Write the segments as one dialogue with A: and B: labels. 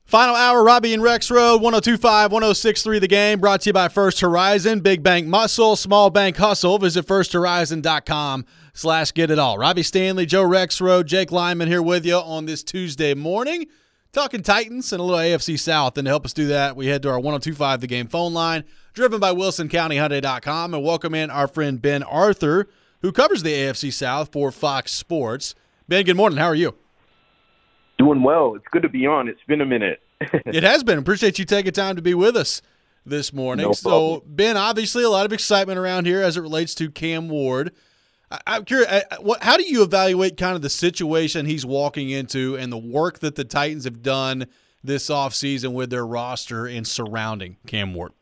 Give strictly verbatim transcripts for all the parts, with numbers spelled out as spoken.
A: Final hour, Robbie and Rex Road, one oh two point five, one oh six point three The Game, brought to you by First Horizon. Big bank muscle, small bank hustle. Visit firsthorizon.com slash get it all. Robbie Stanley, Joe Rexroad, Jake Lyman here with you on this Tuesday morning. Talking Titans and a little A F C South. And to help us do that, we head to our one oh two point five The Game phone line, driven by Wilson County Hyundai dot com, and welcome in our friend Ben Arthur, who covers the A F C South for Fox Sports. Ben, good morning. How are you?
B: Doing well. It's good to be on. It's been a minute.
A: It has been. Appreciate you taking time to be with us this morning.
B: No
A: so, Ben, obviously a lot of excitement around here as it relates to Cam Ward. I, I'm curious, I, what, how do you evaluate kind of the situation he's walking into and the work that the Titans have done this offseason with their roster and surrounding Cam Ward?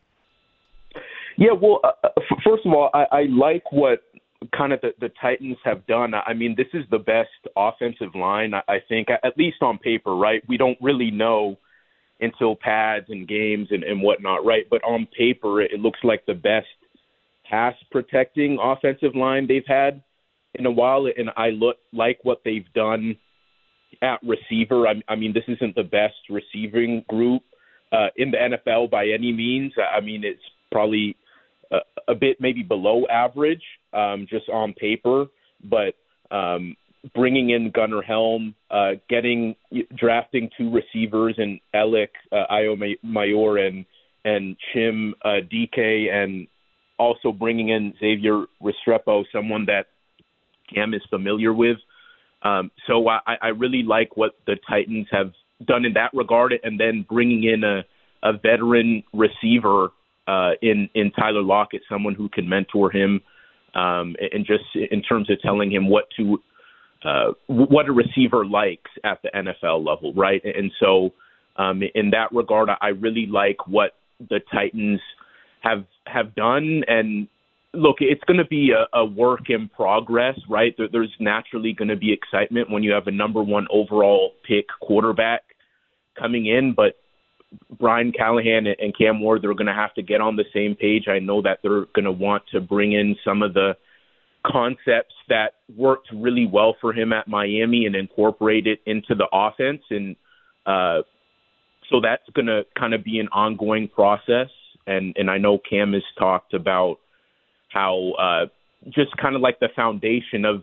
B: Yeah, well, uh, f- first of all, I, I like what kind of the, the Titans have done. I mean, this is the best offensive line, I, I think, at least on paper, right? We don't really know until pads and games and, and whatnot, right? But on paper, it looks like the best pass-protecting offensive line they've had in a while, and I look like what they've done at receiver. I, I mean, this isn't the best receiving group uh, in the N F L by any means. I mean, it's probably a, a bit maybe below average, um, just on paper, but um, bringing in Gunnar Helm, uh, getting drafting two receivers in Alec uh, Ayo-Mayor and and Chim uh, D K, and also bringing in Xavier Restrepo, someone that Cam is familiar with. Um, so I, I really like what the Titans have done in that regard, and then bringing in a, a veteran receiver uh, in in Tyler Lockett, someone who can mentor him, um, and just in terms of telling him what to uh, what a receiver likes at the N F L level, right? And so um, in that regard, I really like what the Titans have have done. And look, it's going to be a, a work in progress, right? There, there's naturally going to be excitement when you have a number one overall pick quarterback coming in, but Brian Callahan and Cam Ward, they're going to have to get on the same page. I know that they're going to want to bring in some of the concepts that worked really well for him at Miami and incorporate it into the offense. And uh, so that's going to kind of be an ongoing process. And, and I know Cam has talked about how uh, just kind of like the foundation of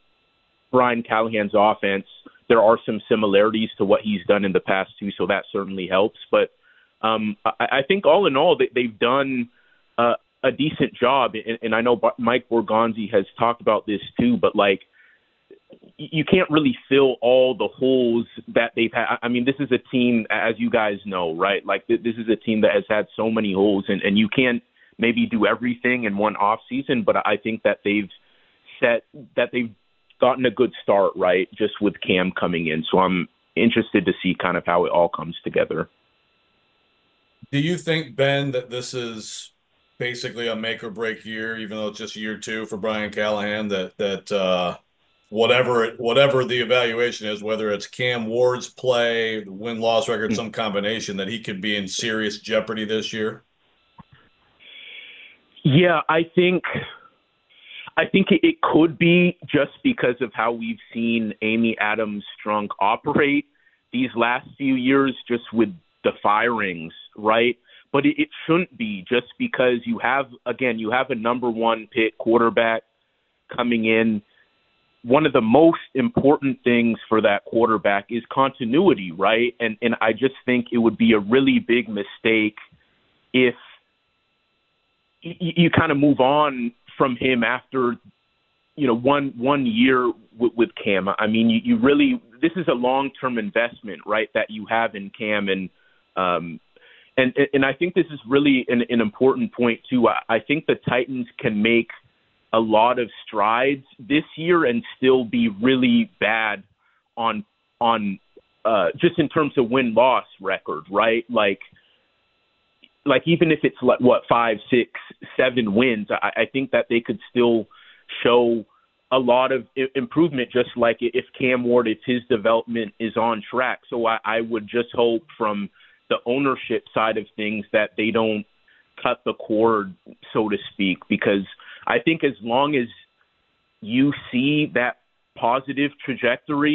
B: Brian Callahan's offense, there are some similarities to what he's done in the past too, so that certainly helps. But um, I, I think all in all, they, they've done uh, a decent job. And, and I know Mike Borgonzi has talked about this too, but like, you can't really fill all the holes that they've had. I mean, this is a team, as you guys know, right? Like this is a team that has had so many holes, and, and you can't maybe do everything in one off season, but I think that they've set that they've gotten a good start, right? Just with Cam coming in. So I'm interested to see kind of how it all comes together.
C: Do you think, Ben, that this is basically a make or break year, even though it's just year two for Brian Callahan, that, that, uh, Whatever it, whatever the evaluation is, whether it's Cam Ward's play, the win-loss record, some combination, that he could be in serious jeopardy this year?
B: Yeah, I think I think it, it could be, just because of how we've seen Amy Adams-Strunk operate these last few years, just with the firings, right? But it, it shouldn't be, just because you have, again, you have a number one pick quarterback coming in. One of the most important things for that quarterback is continuity, right? And and I just think it would be a really big mistake if y- you kind of move on from him after, you know, one one year with, with Cam. I mean, you, you really, this is a long-term investment, right, that you have in Cam. And um, and and I think this is really an, an important point too. I, I think the Titans can make a lot of strides this year and still be really bad on on uh, just in terms of win-loss record, right? Like, like even if it's like what five, six, seven wins, I, I think that they could still show a lot of improvement. Just like if Cam Ward, if his development is on track. So I, I would just hope from the ownership side of things that they don't cut the cord, so to speak, because I think as long as you see that positive trajectory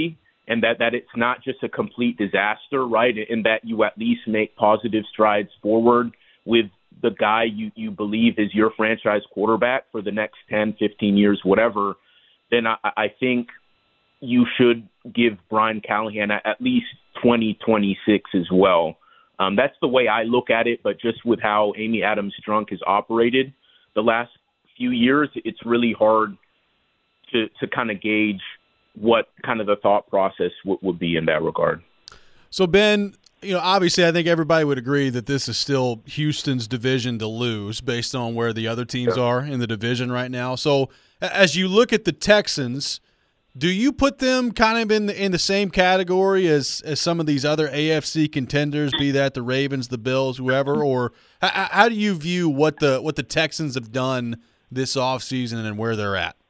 B: and that, that it's not just a complete disaster, right? And that you at least make positive strides forward with the guy you, you believe is your franchise quarterback for the next ten, fifteen years, whatever, then I, I think you should give Brian Callahan at least twenty twenty-six as well. Um, that's the way I look at it, but just with how Amy Adams Strunk has operated the last few years, it's really hard to, to kind of gauge what kind of the thought process w- would be in that regard.
A: So, Ben, you know, obviously I think everybody would agree that this is still Houston's division to lose based on where the other teams
B: Yeah.
A: are in the division right now. So as you look at the Texans, do you put them kind of in the, in the same category as, as some of these other A F C contenders, be that the Ravens, the Bills, whoever, or how, how do you view what the what the Texans have done this offseason and where they're at?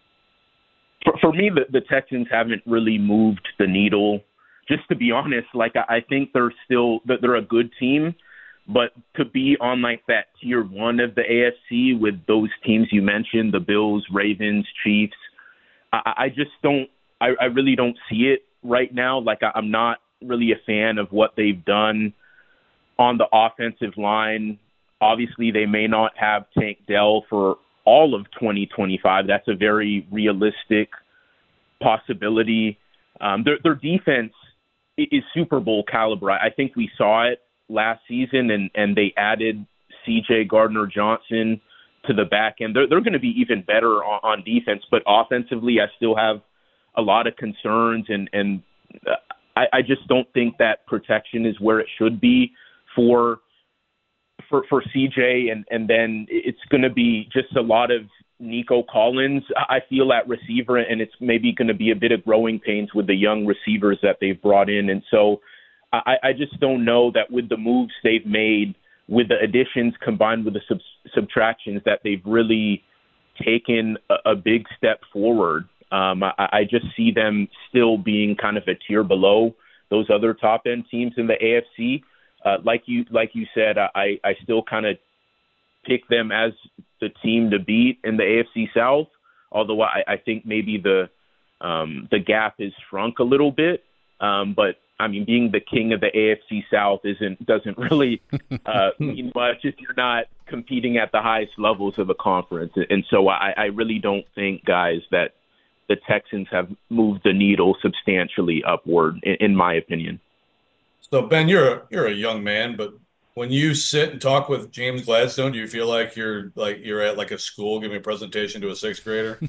B: For, for me, the, the Texans haven't really moved the needle. Just to be honest, like I, I think they're still that they're a good team, but to be on like that tier one of the A F C with those teams you mentioned, the Bills, Ravens, Chiefs, I, I just don't. I, I really don't see it right now. Like I, I'm not really a fan of what they've done on the offensive line. Obviously, they may not have Tank Dell for all of twenty twenty-five. That's a very realistic possibility. Um, their, their defense is Super Bowl caliber. I think we saw it last season, and, and they added C J Gardner-Johnson to the back end. They're, they're going to be even better on, on defense, but offensively, I still have a lot of concerns, and, and I, I just don't think that protection is where it should be for for, for C J, and, and then it's going to be just a lot of Nico Collins, I feel, at receiver, and it's maybe going to be a bit of growing pains with the young receivers that they've brought in. And so I, I just don't know that with the moves they've made, with the additions combined with the sub- subtractions, that they've really taken a, a big step forward. Um, I, I just see them still being kind of a tier below those other top-end teams in the A F C. Uh, like you like you said, I, I still kind of pick them as the team to beat in the A F C South, although I, I think maybe the um, the gap is shrunk a little bit. Um, but I mean, being the king of the A F C South isn't doesn't really uh, mean much if you're not competing at the highest levels of a conference. And so I, I really don't think, guys, that the Texans have moved the needle substantially upward, in, in my opinion.
C: So Ben, you're a, you're a young man, but when you sit and talk with James Gladstone, do you feel like you're like you're at like a school giving a presentation to a sixth grader?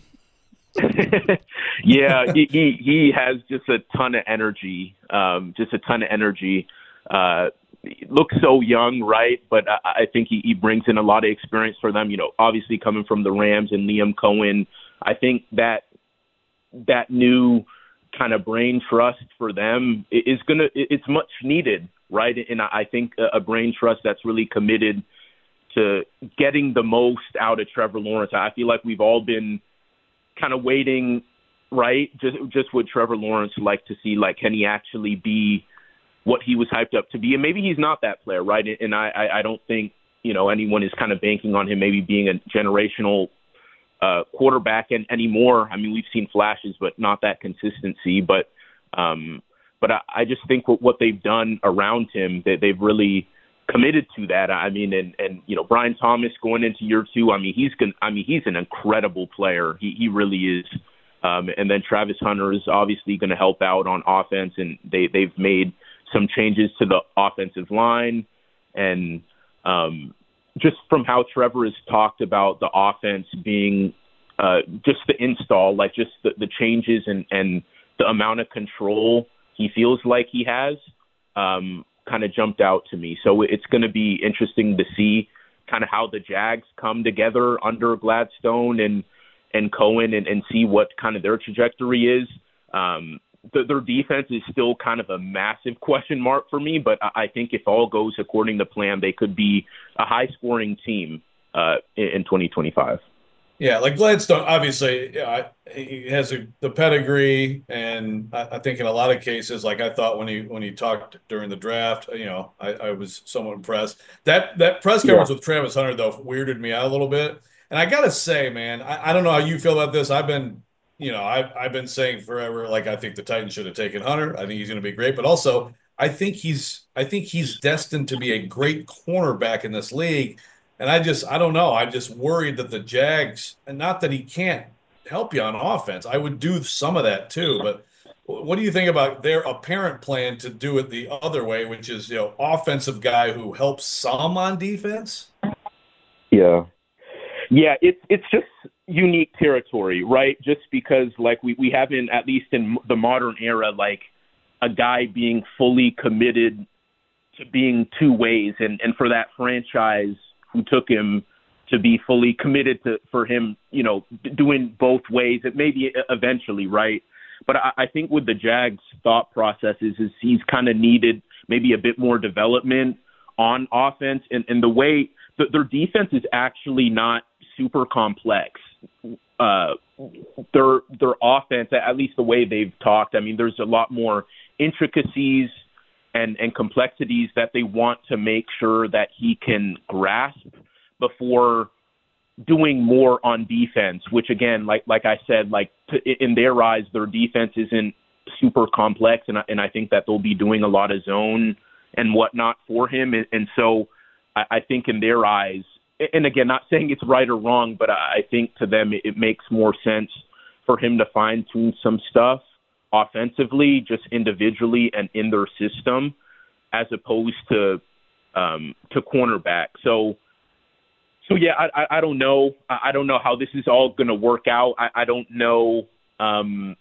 B: Yeah, he, he he has just a ton of energy, um, just a ton of energy. Uh, he looks so young, right? But I, I think he, he brings in a lot of experience for them. You know, obviously coming from the Rams and Liam Cohen, I think that that new kind of brain trust for them is gonna it's much needed, right? And I think a brain trust that's really committed to getting the most out of Trevor Lawrence. I feel like we've all been kind of waiting, right? Just just with Trevor Lawrence, like to see, like, can he actually be what he was hyped up to be? And maybe he's not that player, right? And I, I don't think, you know, anyone is kind of banking on him maybe being a generational uh, quarterback and anymore. I mean, we've seen flashes, but not that consistency. But um, but I, I just think what, what they've done around him, that they've really committed to that. I mean, and, and, you know, Brian Thomas going into year two, I mean, he's going I mean, he's an incredible player. He, he really is. Um, and then Travis Hunter is obviously going to help out on offense, and they, they've made some changes to the offensive line. And um, just from how Trevor has talked about the offense being uh, just the install, like just the, the changes and, and the amount of control he feels like he has, um, kind of jumped out to me. So it's going to be interesting to see kind of how the Jags come together under Gladstone and and Cohen and, and see what kind of their trajectory is. Um, the, their defense is still kind of a massive question mark for me, but I, I think if all goes according to plan, they could be a high-scoring team uh, in, in twenty twenty-five.
C: Yeah, like Gladstone, obviously, yeah, he has a, the pedigree, and I, I think in a lot of cases, like I thought when he when he talked during the draft, you know, I, I was somewhat impressed. That that press conference
B: Yeah.
C: with Travis Hunter, though, weirded me out a little bit. And I gotta say, man, I, I don't know how you feel about this. I've been you know, I've I've been saying forever, like I think the Titans should have taken Hunter. I think he's going to be great, but also I think he's I think he's destined to be a great cornerback in this league. And I just I don't know. I'm just worried that the Jags, and not that he can't help you on offense. I would do some of that too, but what do you think about their apparent plan to do it the other way, which is, you know, offensive guy who helps some on defense?
B: Yeah. Yeah, it's it's just unique territory, right? Just because, like, we, we haven't, at least in the modern era, like, a guy being fully committed to being two ways, and, and for that franchise who took him to be fully committed to, for him, you know, doing both ways, it may be eventually, right? But I, I think with the Jags' thought processes is he's kind of needed maybe a bit more development on offense, and, and the way th- their defense is actually not super complex. Uh, their their offense, at least the way they've talked, I mean, there's a lot more intricacies and, and complexities that they want to make sure that he can grasp before doing more on defense, which again, like like I said, like to, in their eyes, their defense isn't super complex, and I, and I think that they'll be doing a lot of zone and whatnot for him, and, and so I, I think in their eyes, and again, not saying it's right or wrong, but I think to them it, it makes more sense for him to fine tune some stuff offensively, just individually and in their system, as opposed to um, to cornerback. So. So, yeah, I, I don't know. I don't know how this is all going to work out. I, I don't know um,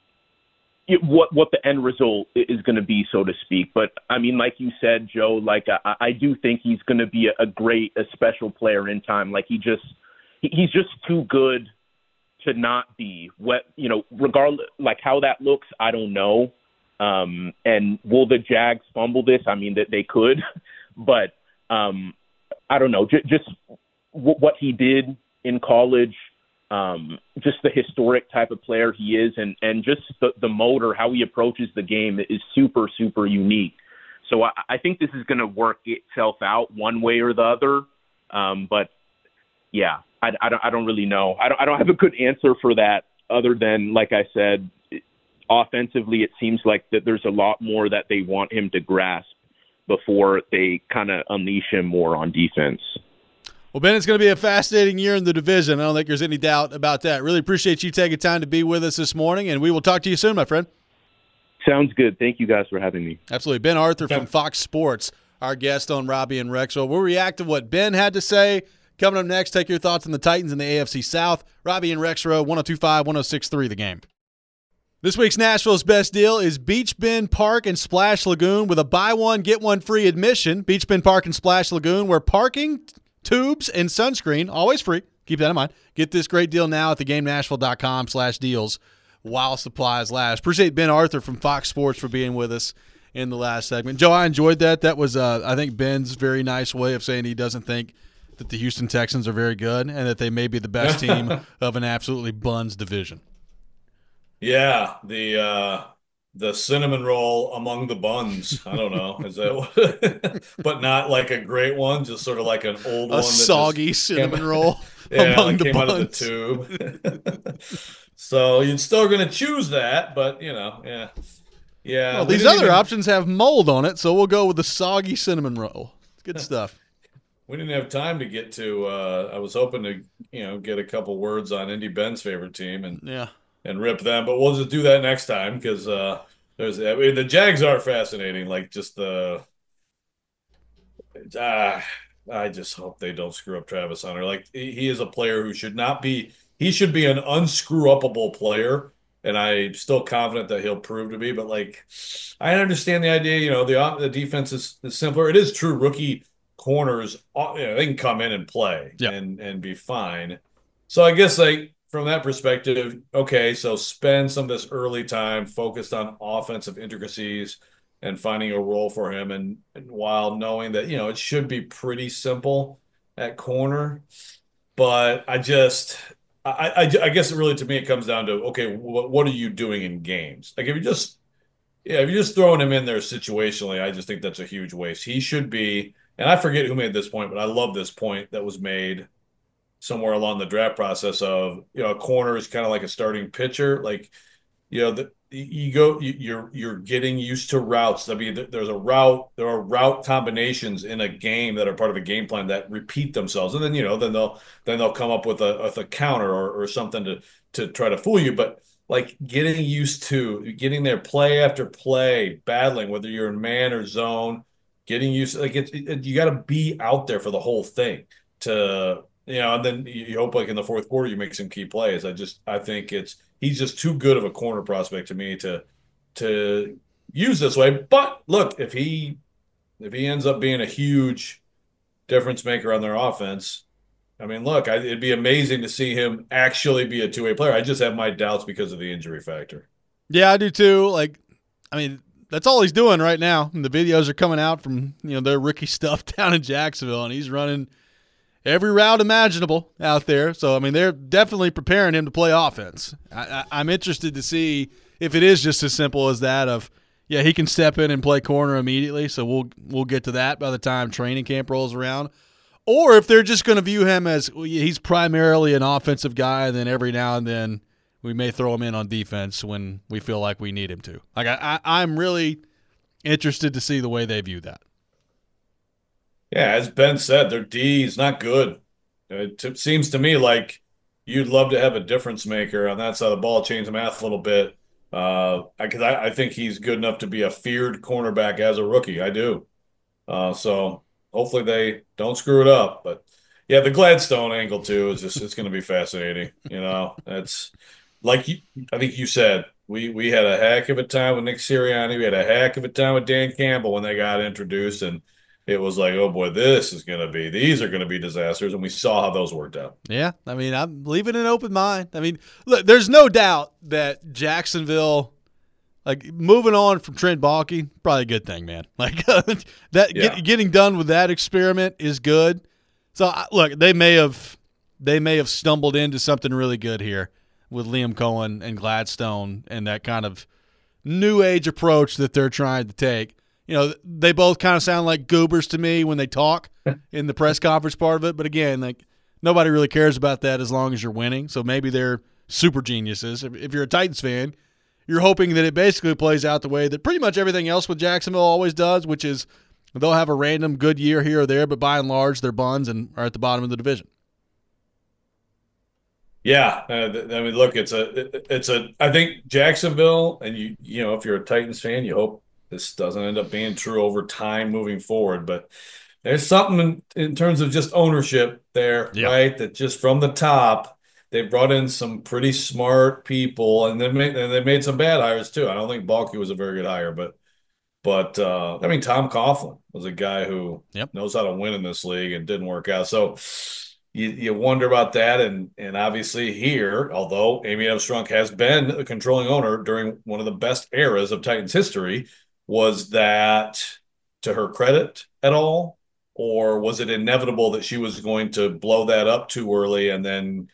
B: it, what what the end result is going to be, so to speak. But, I mean, like you said, Joe, like I, I do think he's going to be a, a great, a special player in time. Like he just he, he's just too good to not be. What, you know, regardless, like how that looks, I don't know. Um, and will the Jags fumble this? I mean, that they could. But um, I don't know. J- just what he did in college, um, just the historic type of player he is, and, and just the, the motor, how he approaches the game is super, super unique. So I, I think this is going to work itself out one way or the other. Um, but, yeah, I, I, don't, I don't really know. I don't, I don't have a good answer for that other than, like I said, offensively it seems like that there's a lot more that they want him to grasp before they kind of unleash him more on defense.
A: Well, Ben, it's going to be a fascinating year in the division. I don't think there's any doubt about that. Really appreciate you taking time to be with us this morning, and we will talk to you soon, my friend.
B: Sounds good. Thank you guys for having me.
A: Absolutely. Ben Arthur from Fox Sports, our guest on Robbie and Rex. So we'll react to what Ben had to say. Coming up next, take your thoughts on the Titans and the A F C South. Robbie and Rex Road, one oh two five, one oh six three The Game. This week's Nashville's Best Deal is Beach Bend Park and Splash Lagoon with a buy one, get one free admission. Beach Bend Park and Splash Lagoon, where parking, tubes, and sunscreen, always free. Keep that in mind. Get this great deal now at theGameNashville.com slash deals while supplies last. Appreciate Ben Arthur from Fox Sports for being with us in the last segment. Joe, I enjoyed that. That was, uh, I think, Ben's very nice way of saying he doesn't think that the Houston Texans are very good and that they may be the best team of an absolutely buns division.
C: Yeah, the uh, the cinnamon roll among the buns. I don't know, is that, but not like a great one, just sort of like an old
A: a
C: one. A
A: soggy cinnamon
C: came,
A: roll
C: yeah,
A: among the
C: came
A: buns.
C: out of the tube. So you're still going to choose that, but you know, yeah, yeah.
A: Well,
C: we
A: these
C: didn't
A: other
C: even,
A: options have mold on it, so we'll go with the soggy cinnamon roll. Good stuff.
C: We didn't have time to get to. Uh, I was hoping to, you know, get a couple words on Indy Ben's favorite team and
A: Yeah.
C: and rip them, but we'll just do that next time because uh, there's. I mean, the Jags are fascinating. Like just the. Ah, I just hope they don't screw up Travis Hunter. Like he he is a player who should not be. He should be an unscrew-upable player, and I'm still confident that he'll prove to be. But like, I understand the idea. You know, the the defense is, is simpler. It is true. Rookie corners, you know, they can come in and play
A: Yep.
C: and and be fine. So I guess like from that perspective, okay, so spend some of this early time focused on offensive intricacies and finding a role for him, and, and while knowing that, you know, it should be pretty simple at corner. But I just, I, I, I guess it really, to me, it comes down to, okay, what, what are you doing in games? Like if you just, yeah, if you're just throwing him in there situationally, I just think that's a huge waste. He should be, and I forget who made this point, but I love this point that was made somewhere along the draft process of, you know, a corner is kind of like a starting pitcher. Like, you know, the, you go, you, you're you're getting used to routes. I mean, there's a route, there are route combinations in a game that are part of a game plan that repeat themselves, and then you know, then they'll then they'll come up with a with a counter or or something to to try to fool you. But like getting used to getting there play after play, battling whether you're in man or zone, getting used to, like it's it, you got to be out there for the whole thing to you know, and then you hope like in the fourth quarter you make some key plays. I just I think it's he's just too good of a corner prospect to me to to use this way. But look, if he if he ends up being a huge difference maker on their offense, I mean, look, I, it'd be amazing to see him actually be a two-way player. I just have my doubts because of the injury factor.
A: Yeah, I do too. Like, I mean, that's all he's doing right now. And the videos are coming out from, you know, their rookie stuff down in Jacksonville, and he's running every route imaginable out there. So, I mean, they're definitely preparing him to play offense. I, I, I'm interested to see if it is just as simple as that of, yeah, he can step in and play corner immediately. So we'll we'll get to that by the time training camp rolls around. Or if they're just going to view him as well, he's primarily an offensive guy, and then every now and then we may throw him in on defense when we feel like we need him to. Like I, I, I'm really interested to see the way they view that.
C: Yeah, as Ben said, their D is not good. It t- seems to me like you'd love to have a difference maker on that side of the ball, change the math a little bit. Uh, because I, I think he's good enough to be a feared cornerback as a rookie. I do. Uh, so hopefully they don't screw it up. But yeah, the Gladstone angle too is just it's going to be fascinating. You know, it's like you, I think you said we we had a heck of a time with Nick Sirianni. We had a heck of a time with Dan Campbell when they got introduced, and it was like, oh boy, this is going to be these are going to be disasters, and we saw how those worked out.
A: Yeah, I mean, I'm leaving an open mind. I mean, look, there's no doubt that Jacksonville. Like, moving on from Trent Baalke, probably a good thing, man. Like, that
C: Yeah.
A: get, getting done with that experiment is good. So, look, they may have they may have stumbled into something really good here with Liam Cohen and Gladstone and that kind of new age approach that they're trying to take. You know, they both kind of sound like goobers to me when they talk in the press conference part of it. But, again, like, nobody really cares about that as long as you're winning. So maybe they're super geniuses. If, if you're a Titans fan, you're hoping that it basically plays out the way that pretty much everything else with Jacksonville always does, which is they'll have a random good year here or there, but by and large, they're buns and are at the bottom of the division.
C: Yeah, uh, I mean, look, it's a, it's a. I think Jacksonville, and you, you know, if you're a Titans fan, you hope this doesn't end up being true over time moving forward. But there's something in, in terms of just ownership there,
A: Yeah.
C: right? That just from the top. They brought in some pretty smart people, and they made and they made some bad hires too. I don't think Baalke was a very good hire, but but uh, I mean Tom Coughlin was a guy who
A: Yep.
C: knows how to win in this league and didn't work out. So you you wonder about that, and and obviously here, although Amy Armstrong has been a controlling owner during one of the best eras of Titans history, was that to her credit at all, or was it inevitable that she was going to blow that up too early and then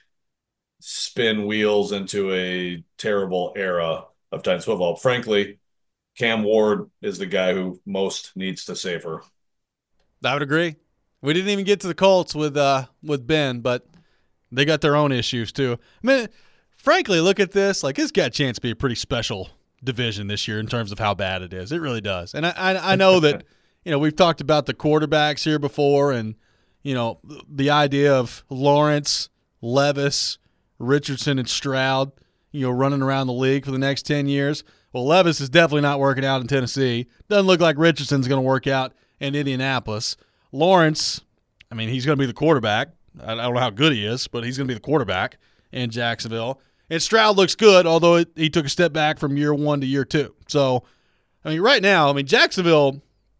C: spin wheels into a terrible era of Titans football? Frankly, Cam Ward is the guy who most needs to save her.
A: I would agree. We didn't even get to the Colts with uh with Ben, but they got their own issues too. I mean, frankly, look at this. Like, it's got a chance to be a pretty special division this year in terms of how bad it is. It really does. And I I, I know that, you know, we've talked about the quarterbacks here before, and, you know, the idea of Lawrence, Levis, Richardson, and Stroud, you know, running around the league for the next ten years. Well, Levis is definitely not working out in Tennessee. Doesn't look like Richardson's going to work out in Indianapolis. Lawrence, I mean, he's going to be the quarterback. I don't know how good he is, but he's going to be the quarterback in Jacksonville. And Stroud looks good, although it, he took a step back from year one to year two. So, I mean, right now, I mean, Jacksonville,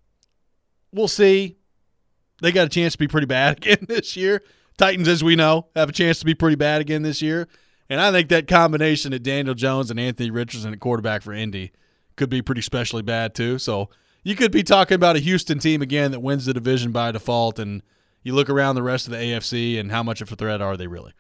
A: we'll see. They got a chance to be pretty bad again this year. Titans, as we know, have a chance to be pretty bad again this year. And I think that combination of Daniel Jones and Anthony Richardson at quarterback for Indy could be pretty specially bad too. So you could be talking about a Houston team again that wins the division by default, and you look around the rest of the A F C and how much of a threat are they really?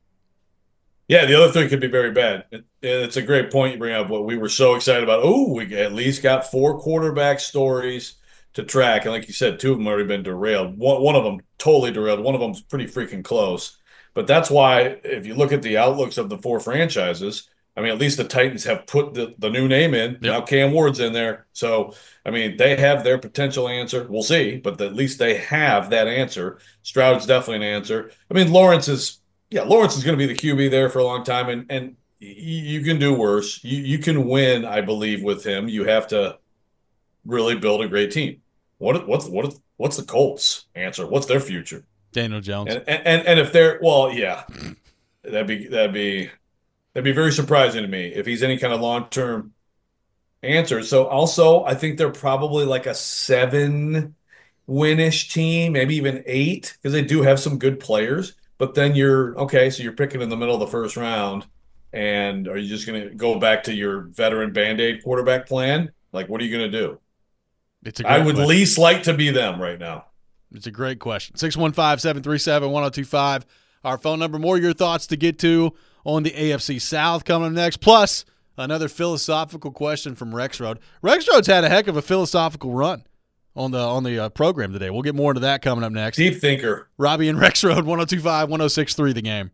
C: Yeah, the other thing could be very bad. It, it's a great point you bring up. What we were so excited about. Oh, we at least got four quarterback stories to track. And like you said, two of them already been derailed. One, one of them totally derailed. One of them's pretty freaking close. But that's why if you look at the outlooks of the four franchises, I mean, at least the Titans have put the, the new name in.
A: Yep.
C: Now Cam Ward's in there. So, I mean, they have their potential answer. We'll see, but at least they have that answer. Stroud's definitely an answer. I mean, Lawrence is, yeah, Lawrence is going to be the Q B there for a long time, and and you can do worse. You you can win, I believe, with him. You have to really build a great team. What what's what what's the Colts answer? What's their future?
A: Daniel Jones.
C: And and and if they're well, yeah, that'd be that'd be that'd be very surprising to me if he's any kind of long-term answer. So also, I think they're probably like a seven winish team, maybe even eight, because they do have some good players. But then you're okay, so you're picking in the middle of the first round, and are you just going to go back to your veteran Band-Aid quarterback plan? Like, what are you going to do?
A: It's a great
C: I would
A: question.
C: least like to be them right now.
A: It's a great question. six one five, seven three seven, one oh two five. Our phone number. More of your thoughts to get to on the A F C South coming up next. Plus, another philosophical question from Rex Road. Rex Road's had a heck of a philosophical run on the on the uh, program today. We'll get more into that coming up next.
C: Deep thinker.
A: Robbie and Rex Road, one oh two five, one oh six three The Game.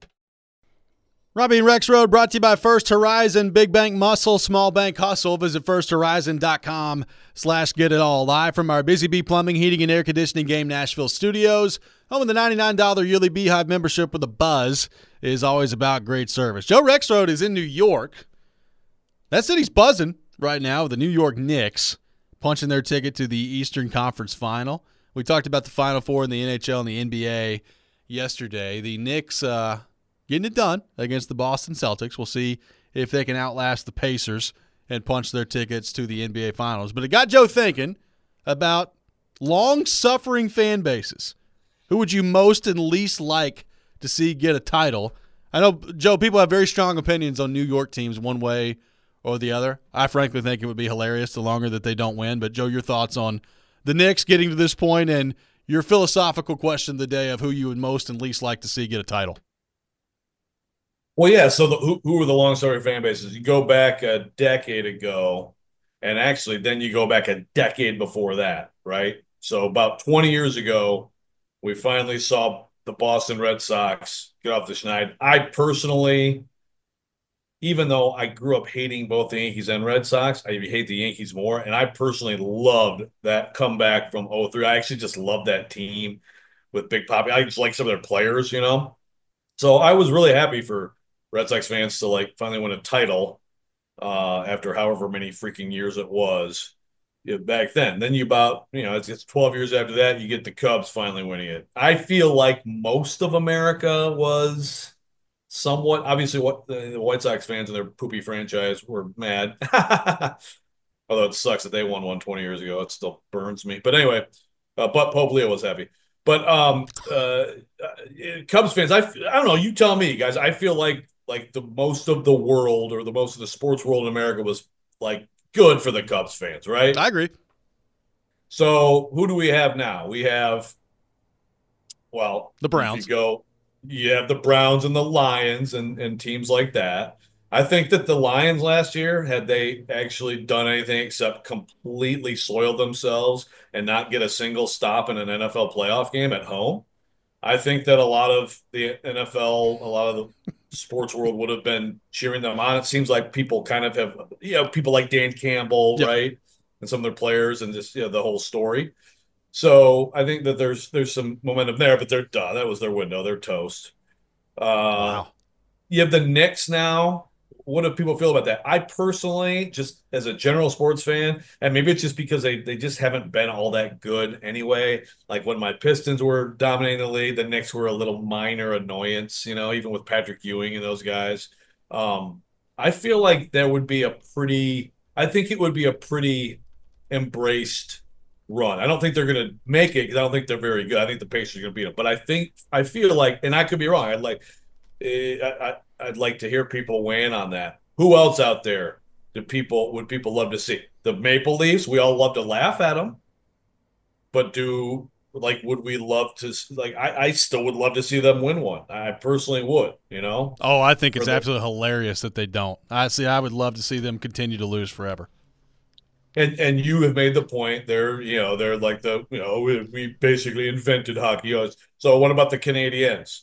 A: Robbie and Rex Road brought to you by First Horizon, Big Bank Muscle, Small Bank Hustle. Visit first horizon dot com slash get it all. Live from our Busy Bee Plumbing, Heating, and Air Conditioning Game Nashville studios. Home of the ninety-nine dollars yearly Beehive membership with a buzz is always about great service. Joe Rexrode is in New York. That city's buzzing right now with the New York Knicks punching their ticket to the Eastern Conference Final. We talked about the Final Four in the N H L and the N B A yesterday. The Knicks uh, getting it done against the Boston Celtics. We'll see if they can outlast the Pacers and punch their tickets to the N B A Finals. But it got Joe thinking about long-suffering fan bases. Who would you most and least like to see get a title? I know, Joe, people have very strong opinions on New York teams one way or the other. I frankly think it would be hilarious the longer that they don't win. But, Joe, your thoughts on the Knicks getting to this point and your philosophical question of the day of who you would most and least like to see get a title.
C: Well, yeah, so the, who, who are the long-suffering fan bases? You go back a decade ago, and actually then you go back a decade before that, right? So about twenty years ago, we finally saw the Boston Red Sox get off the schneid. I personally, even though I grew up hating both the Yankees and Red Sox, I hate the Yankees more, and I personally loved that comeback from oh three. I actually just loved that team with Big Poppy. I just like some of their players, you know? So I was really happy for Red Sox fans to like finally win a title uh, after however many freaking years it was yeah, back then. Then you about, you know, it's, it's twelve years after that, you get the Cubs finally winning it. I feel like most of America was somewhat, obviously what the, the White Sox fans and their poopy franchise were mad. Although it sucks that they won one twenty years ago. It still burns me. But anyway, uh, but Pope Leo was happy. But um, uh, Cubs fans, I, I don't know. You tell me, guys. I feel like like the most of the world or the most of the sports world in America was like good for the Cubs fans, right?
A: I agree.
C: So who do we have now? We have, well,
A: the Browns.
C: You go, you have the Browns and the Lions and, and teams like that. I think that the Lions last year, had they actually done anything except completely soil themselves and not get a single stop in an N F L playoff game at home, I think that a lot of the N F L, a lot of the sports world would have been cheering them on. It seems like people kind of have, you know, people like Dan Campbell, yep. right? And some of their players and just, you know, the whole story. So I think that there's there's some momentum there, but they're done. That was their window. They're toast. Uh,
A: wow.
C: You have the Knicks now. What do people feel about that? I personally, just as a general sports fan, and maybe it's just because they, they just haven't been all that good anyway. Like when my Pistons were dominating the league, the Knicks were a little minor annoyance, you know, even with Patrick Ewing and those guys. Um, I feel like there would be a pretty, I think it would be a pretty embraced run. I don't think they're going to make it because I don't think they're very good. I think the Pacers are going to beat them. But I think, I feel like, and I could be wrong, I'd like, I, I, I'd like to hear people weigh in on that. Who else out there do people would people love to see? The Maple Leafs, we all love to laugh at them, but do like would we love to like? I, I still would love to see them win one. I personally would, you know.
A: Oh, I think it's
C: the,
A: absolutely hilarious that they don't. I see. I would love to see them continue to lose forever.
C: And and you have made the point. They're you know they're like the you know we, we basically invented hockey. So what about the Canadiens?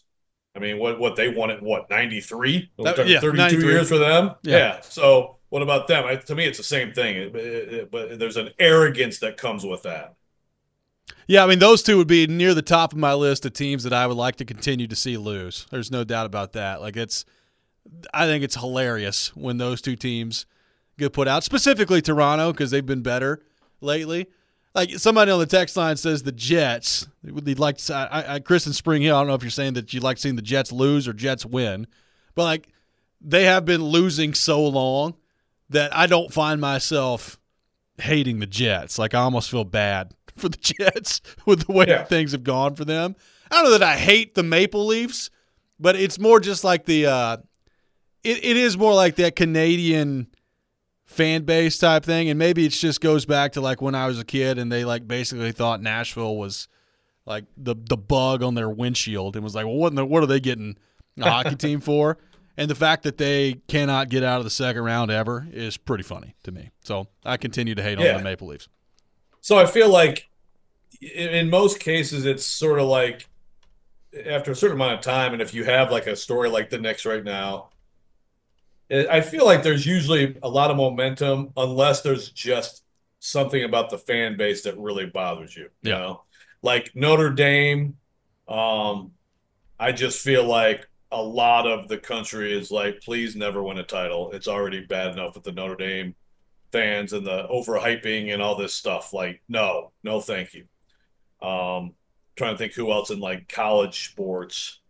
C: I mean, what what they won it, what, ninety-three? We're
A: That,
C: talking
A: yeah,
C: thirty-two
A: ninety-three.
C: years for them?
A: Yeah.
C: Yeah. So what about them? I, to me, it's the same thing. It- it- it- but there's an arrogance that comes with that.
A: Yeah, I mean, those two would be near the top of my list of teams that I would like to continue to see lose. There's no doubt about that. Like, it's, I think it's hilarious when those two teams get put out, specifically Toronto, because they've been better lately. Like, somebody on the text line says the Jets, they'd like to, I, I, Chris and Spring Hill, I don't know if you're saying that you'd like seeing the Jets lose or Jets win, but, like, they have been losing so long that I don't find myself hating the Jets. Like, I almost feel bad for the Jets with the way
C: Yeah.
A: things have gone for them. I don't know that I hate the Maple Leafs, but it's more just like the uh, it, it is more like that Canadian fan base type thing, and maybe it just goes back to like when I was a kid and they like basically thought Nashville was like the the bug on their windshield and was like, well, what in the, what are they getting a hockey team for? And the fact that they cannot get out of the second round ever is pretty funny to me. So I continue to hate
C: Yeah.
A: on the Maple Leafs.
C: So I feel like in, in most cases, it's sort of like after a certain amount of time, and if you have like a story like the Knicks right now, I feel like there's usually a lot of momentum unless there's just something about the fan base that really bothers you. You
A: Yeah.
C: know, like Notre Dame. Um, I just feel like a lot of the country is like, please never win a title. It's already bad enough with the Notre Dame fans and the overhyping and all this stuff. Like, no, no, thank you. Um, trying to think who else in like college sports.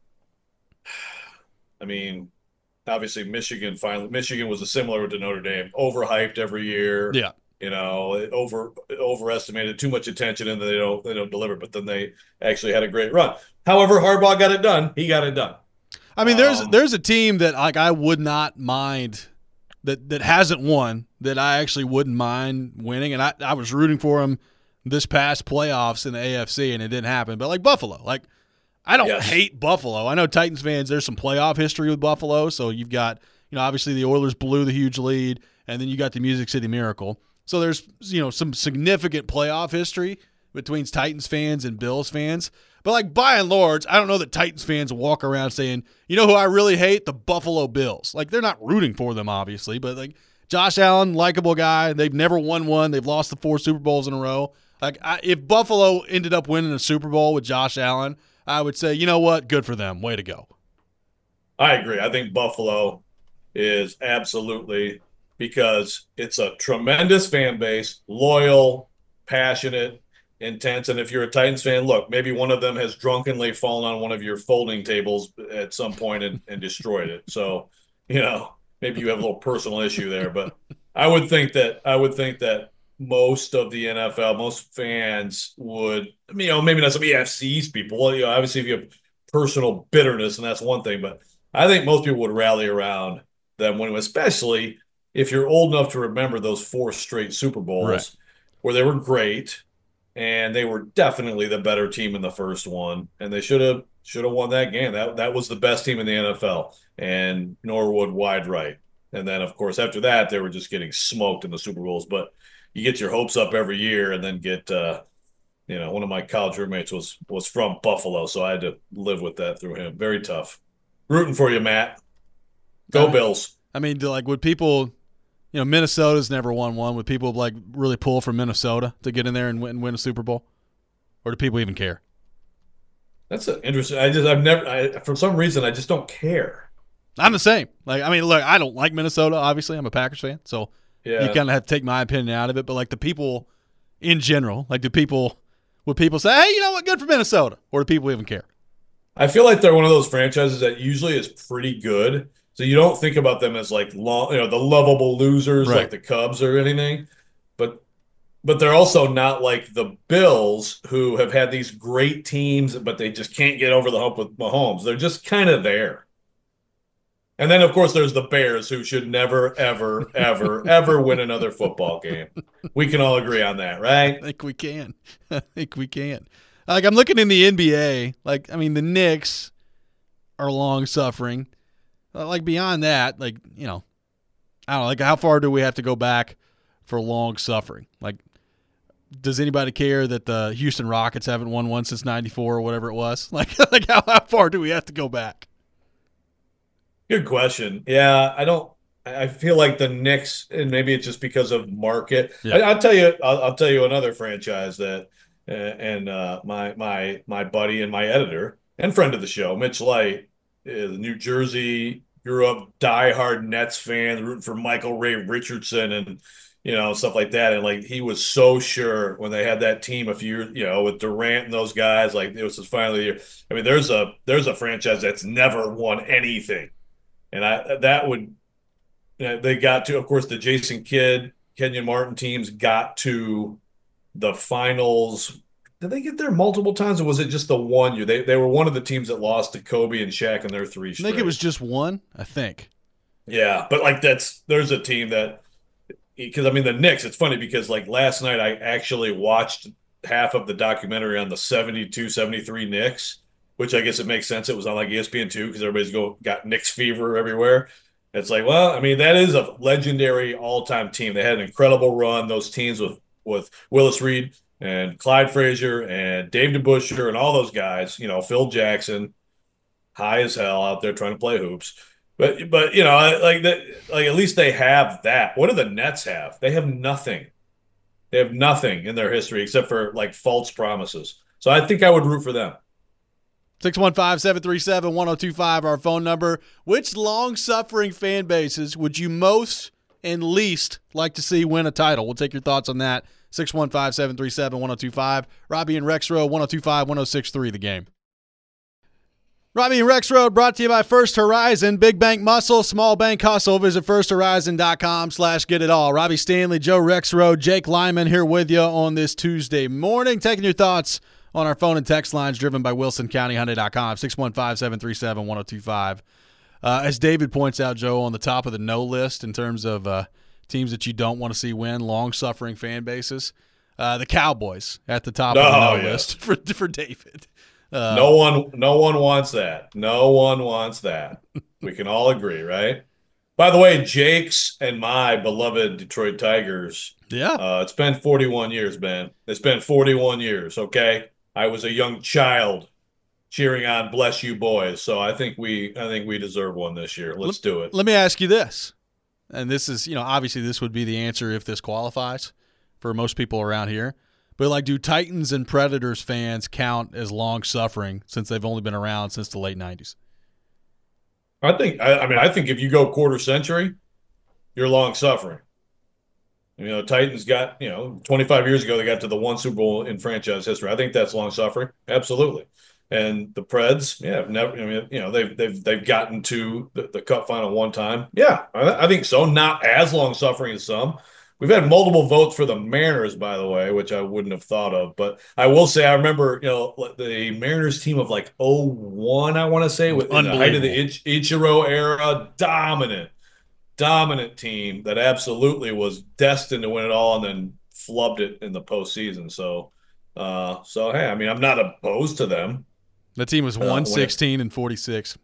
C: I mean, obviously Michigan finally Michigan was a similar to Notre Dame, overhyped every year.
A: Yeah.
C: You know, over overestimated, too much attention, and they don't they don't deliver. But then they actually had a great run. However, Harbaugh got it done. He got it done.
A: I mean, there's
C: Um,
A: there's a team that like I would not mind that that hasn't won that I actually wouldn't mind winning, and I, I was rooting for them this past playoffs in the A F C, and it didn't happen. But like Buffalo, like I don't
C: Yes.
A: hate Buffalo. I know Titans fans. There's some playoff history with Buffalo, so you've got you know obviously the Oilers blew the huge lead, and then you got the Music City Miracle. So there's you know some significant playoff history between Titans fans and Bills fans. But like by and large, I don't know that Titans fans walk around saying, you know who I really hate? The Buffalo Bills. Like they're not rooting for them, obviously, but like Josh Allen, likable guy. They've never won one. They've lost the four Super Bowls in a row. Like I, if Buffalo ended up winning a Super Bowl with Josh Allen, I would say, you know what? Good for them. Way to go.
C: I agree. I think Buffalo is absolutely because it's a tremendous fan base, loyal, passionate, intense. And if you're a Titans fan, look, maybe one of them has drunkenly fallen on one of your folding tables at some point and, and destroyed it. So, you know, maybe you have a little personal issue there. But I would think that I would think that most of the N F L, most fans would, you know, maybe not some E F C East people. You know, obviously, if you have personal bitterness, and that's one thing, but I think most people would rally around them winning, especially if you're old enough to remember those four straight Super Bowls
A: Right.
C: where they were great and they were definitely the better team in the first one, and they should have should have won that game. That that was the best team in the N F L, and Norwood wide right. And then, of course, after that, they were just getting smoked in the Super Bowls. But you get your hopes up every year, and then get, uh, you know, one of my college roommates was was from Buffalo, so I had to live with that through him. Very tough. Rooting for you, Matt. Go
A: Uh,
C: Bills.
A: I mean, do, like would people, you know, Minnesota's never won one. Would people like really pull for Minnesota to get in there and win, win a Super Bowl, or do people even care?
C: That's an interesting. I just I've never. I, for some reason, I just don't care.
A: I'm the same. Like, I mean, look, I don't like Minnesota. Obviously, I'm a Packers fan, so
C: Yeah.
A: you kind of have to take my opinion out of it. But like the people in general, like do people would people say, hey, you know what, good for Minnesota, or do people even care?
C: I feel like they're one of those franchises that usually is pretty good. So you don't think about them as like long, you know, the lovable losers
A: Right.
C: like the Cubs or anything. But but they're also not like the Bills who have had these great teams, but they just can't get over the hump with Mahomes. They're just kind of there. And then of course there's the Bears who should never, ever, ever, ever win another football game. We can all agree on that, right?
A: I think we can. I think we can. Like I'm looking in the N B A. Like I mean, the Knicks are long suffering. Like beyond that, like you know, I don't know. Like how far do we have to go back for long suffering? Like does anybody care that the Houston Rockets haven't won one since ninety-four or whatever it was? Like, like how, how far do we have to go back?
C: Good question. Yeah, I don't. I feel like the Knicks, and maybe it's just because of market.
A: Yeah.
C: I, I'll tell you. I'll, I'll tell you another franchise that, uh, and uh, my my my buddy and my editor and friend of the show, Mitch Light, is a New Jersey, grew up diehard Nets fan, rooting for Michael Ray Richardson and you know stuff like that. And like he was so sure when they had that team a few, you know, with Durant and those guys, like it was his final year. I mean, there's a there's a franchise that's never won anything. And I that would you know, they got to, of course, the Jason Kidd, Kenyon Martin teams got to the finals. Did they get there multiple times, or was it just the one year? They they were one of the teams that lost to Kobe and Shaq in their three
A: I
C: straight.
A: think it was just one. I think.
C: Yeah, but like that's there's a team that because I mean the Knicks. It's funny because like last night I actually watched half of the documentary on the seventy-two seventy-three Knicks. Which I guess it makes sense. It was on like E S P N two because everybody's go got Knicks fever everywhere. It's like, well, I mean, that is a legendary all-time team. They had an incredible run. Those teams with with Willis Reed and Clyde Frazier and Dave DeBusschere and all those guys. You know, Phil Jackson, high as hell out there trying to play hoops. But but you know, like that, like at least they have that. What do the Nets have? They have nothing. They have nothing in their history except for like false promises. So I think I would root for them.
A: six one five, seven three seven, one oh two five, our phone number. Which long-suffering fan bases would you most and least like to see win a title? We'll take your thoughts on that. six one five, seven three seven, one oh two five. Robbie and Rex Road, one oh two five, one oh six three, the game. Robbie and Rex Road brought to you by First Horizon. Big bank muscle, small bank hustle. Visit first horizon dot com slash get it all. Robbie Stanley, Joe Rex Road, Jake Lyman here with you on this Tuesday morning. Taking your thoughts on our phone and text lines driven by wilson county hyundai dot com, six one five, seven three seven, one oh two five. Uh, as David points out, Joe, on the top of the no list in terms of uh, teams that you don't want to see win, long-suffering fan bases, uh, the Cowboys at the top
C: Oh,
A: of the no
C: yes.
A: list for, for David. Uh,
C: No one, no one wants that. No one wants that. We can all agree, right? By the way, Jake's and my beloved Detroit Tigers.
A: Yeah.
C: Uh, it's been forty-one years, Ben. It's been forty-one years. Okay, I was a young child cheering on "Bless You Boys," so I think we, I think we deserve one this year. Let's do it.
A: Let me ask you this, and this is, you know, obviously this would be the answer if this qualifies for most people around here. But, like, do Titans and Predators fans count as long-suffering since they've only been around since the late nineties?
C: I think, I, I mean, I think if you go quarter century, you're long-suffering. You know, Titans got, you know, twenty-five years ago, they got to the one Super Bowl in franchise history. I think that's long-suffering. Absolutely. And the Preds, yeah, have never, I mean, you know, they've, they've, they've gotten to the, the Cup final one time. Yeah, I, I think so. Not as long-suffering as some. We've had multiple votes for the Mariners, by the way, which I wouldn't have thought of. But I will say, I remember, you know, the Mariners team of like oh one, I want to say, with in the height of the Ich- Ichiro era, dominant, dominant team that absolutely was destined to win it all, and then flubbed it in the postseason. So, uh, so hey, I mean, I'm not opposed to them.
A: The team was one sixteen and forty-six.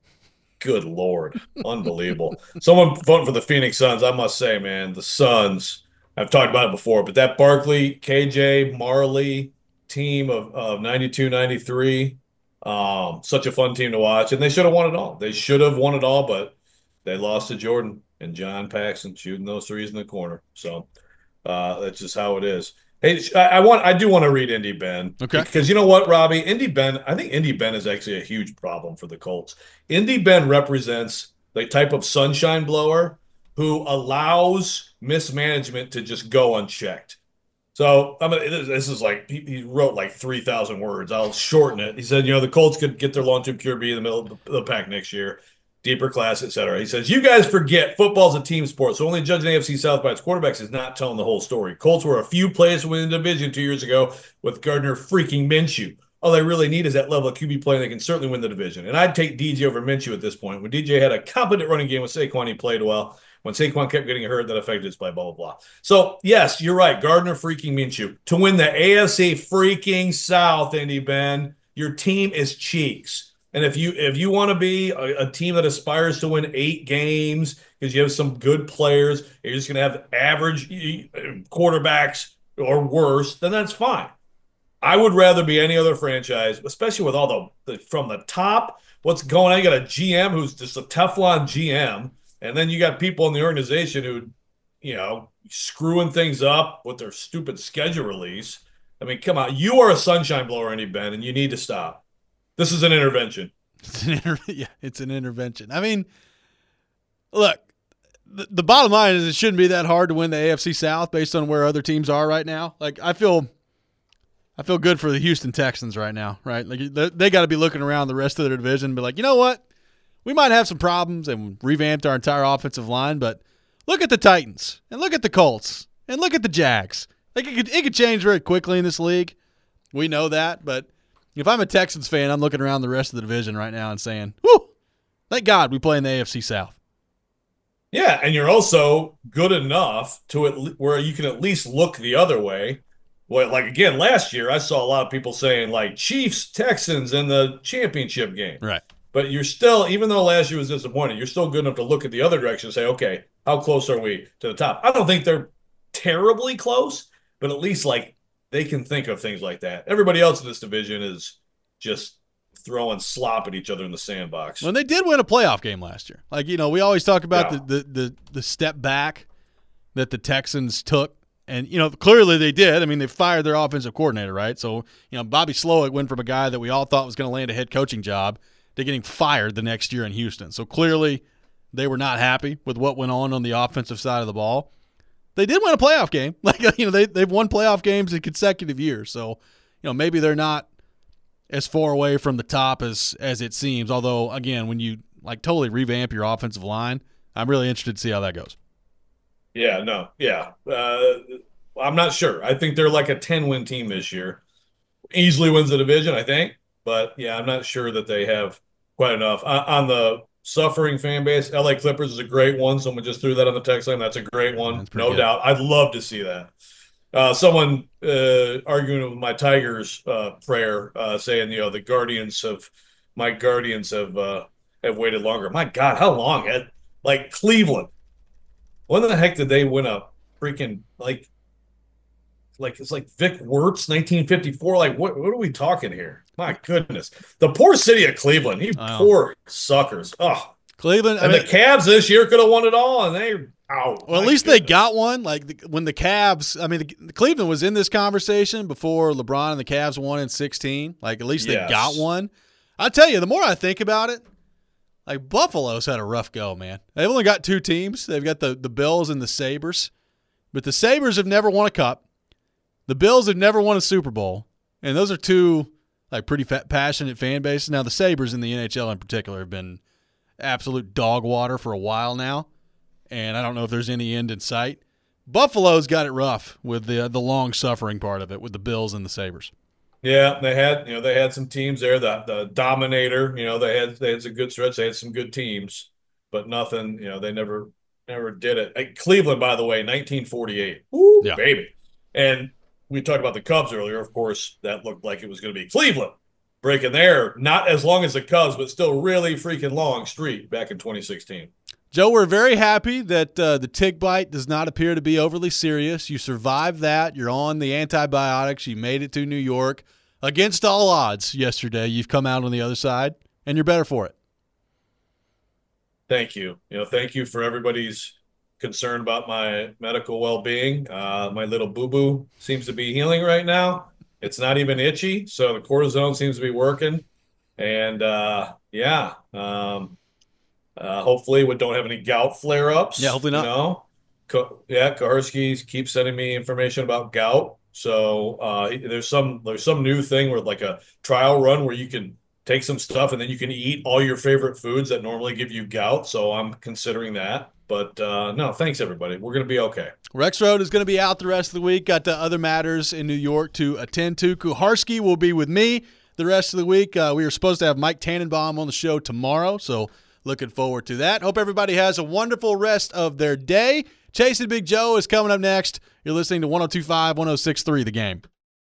C: Good Lord. Unbelievable. Someone voting for the Phoenix Suns, I must say, man, the Suns, I've talked about it before, but that Barkley, K J, Marley team of, of ninety-two, ninety-three, um, such a fun team to watch. And they should have won it all. They should have won it all, but they lost to Jordan and John Paxson shooting those threes in the corner. So uh, that's just how it is. Hey, I want. I do want to read Indy Ben.
A: Okay.
C: Because you know what, Robbie? Indy Ben, I think Indy Ben is actually a huge problem for the Colts. Indy Ben represents the type of sunshine blower who allows mismanagement to just go unchecked. So I mean, this is like, he, he wrote like three thousand words. I'll shorten it. He said, you know, the Colts could get their long-term Q B in the middle of the, the pack next year. Deeper class, et cetera. He says, you guys forget football's a team sport, so only judging A F C South by its quarterbacks is not telling the whole story. Colts were a few plays to win the division two years ago with Gardner freaking Minshew. All they really need is that level of Q B play, and they can certainly win the division. And I'd take D J over Minshew at this point. When D J had a competent running game with Saquon, he played well. When Saquon kept getting hurt, that affected his play, blah, blah, blah. So, yes, you're right. Gardner freaking Minshew. To win the A F C freaking South, Indy Ben, your team is cheeks. And if you if you want to be a, a team that aspires to win eight games because you have some good players, you're just going to have average quarterbacks or worse, then that's fine. I would rather be any other franchise, especially with all the, the from the top, what's going on. You got a G M who's just a Teflon G M, and then you got people in the organization who, you know, screwing things up with their stupid schedule release. I mean, come on. You are a sunshine blower, Andy Ben, and you need to stop. This is an intervention.
A: It's an inter- yeah, it's an intervention. I mean, look, the, the bottom line is it shouldn't be that hard to win the A F C South based on where other teams are right now. Like, I feel I feel good for the Houston Texans right now, right? Like, they, they got to be looking around the rest of their division and be like, you know what? We might have some problems and revamped our entire offensive line, but look at the Titans and look at the Colts and look at the Jags. Like, it could, it could change very quickly in this league. We know that, but if I'm a Texans fan, I'm looking around the rest of the division right now and saying, whew, thank God we play in the A F C South.
C: Yeah, and you're also good enough to at le- where you can at least look the other way. Well, like, again, last year I saw a lot of people saying, like, Chiefs, Texans in the championship game.
A: Right.
C: But you're still, even though last year was disappointing, you're still good enough to look at the other direction and say, okay, how close are we to the top? I don't think they're terribly close, but at least, like, they can think of things like that. Everybody else in this division is just throwing slop at each other in the sandbox.
A: Well, they did win a playoff game last year. Like, you know, we always talk about
C: Yeah.
A: the, the, the, the step back that the Texans took. And, you know, clearly they did. I mean, they fired their offensive coordinator, right? So, you know, Bobby Slowick went from a guy that we all thought was going to land a head coaching job to getting fired the next year in Houston. So clearly they were not happy with what went on on the offensive side of the ball. They did win a playoff game. Like, you know, they, they've won playoff games in consecutive years. So, you know, maybe they're not as far away from the top as as it seems. Although, again, when you, like, totally revamp your offensive line, I'm really interested to see how that goes.
C: Yeah, no, yeah. Uh, I'm not sure. I think they're like a ten-win team this year. Easily wins the division, I think. But, yeah, I'm not sure that they have quite enough. Uh, on the suffering fan base, L A Clippers is a great one. Someone just threw that on the text line. That's a great one, no
A: good.
C: doubt. I'd love to see that. Uh, someone uh, arguing with my Tigers uh, prayer, uh, saying, you know, the Guardians have, my Guardians have uh, have waited longer. My God, how long? Ed? Like Cleveland. When the heck did they win a freaking, like, like it's like Vic Wirtz, nineteen fifty-four? Like, what, what are we talking here? My goodness. The poor city of Cleveland. You
A: Wow.
C: poor suckers. Oh,
A: Cleveland, I
C: and
A: mean,
C: the Cavs this year could have won it all, and they out.
A: well, at
C: My
A: least they
C: goodness.
A: got one. Like, the, when the Cavs, I mean, the, the Cleveland was in this conversation before LeBron and the Cavs won in sixteen. Like, at least they
C: Yes.
A: got one. I tell you, the more I think about it, like, Buffalo's had a rough go, man. They've only got two teams. They've got the, the Bills and the Sabres. But the Sabres have never won a cup. The Bills have never won a Super Bowl. And those are two, like, pretty fa- passionate fan bases. Now, the Sabres in the N H L in particular have been absolute dog water for a while now. And I don't know if there's any end in sight. Buffalo's got it rough with the the long suffering part of it with the Bills and the Sabres.
C: Yeah, they had, you know, they had some teams there. The the Dominator, you know, they had they had some good stretch. They had some good teams, but nothing, you know, they never never did it. Hey, Cleveland, by the way, nineteen forty-eight. Woo,
A: Yeah.
C: baby. And we talked about the Cubs earlier. Of course, that looked like it was going to be Cleveland breaking there, not as long as the Cubs, but still really freaking long streak back in twenty sixteen.
A: Joe, we're very happy that uh, the tick bite does not appear to be overly serious. You survived that. You're on the antibiotics. You made it to New York. Against all odds yesterday, you've come out on the other side, and you're better for it.
C: Thank you. You know, thank you for everybody's concern about my medical well-being. Uh, my little boo-boo seems to be healing right now. It's not even itchy, so the cortisone seems to be working. And uh, yeah, um, uh, hopefully we don't have any gout flare-ups.
A: Yeah, hopefully not.
C: You know? Co- yeah, Kaharski keeps sending me information about gout. So uh, there's some there's some new thing where like a trial run where you can take some stuff and then you can eat all your favorite foods that normally give you gout. So I'm considering that. But uh, no, thanks everybody. We're going to be okay.
A: Rex Road is going to be out the rest of the week. Got uh, other matters in New York to attend to. Kuharski will be with me the rest of the week. Uh, we are supposed to have Mike Tannenbaum on the show tomorrow, so looking forward to that. Hope everybody has a wonderful rest of their day. Chasing Big Joe is coming up next. You're listening to one oh two point five, one oh six point three The Game.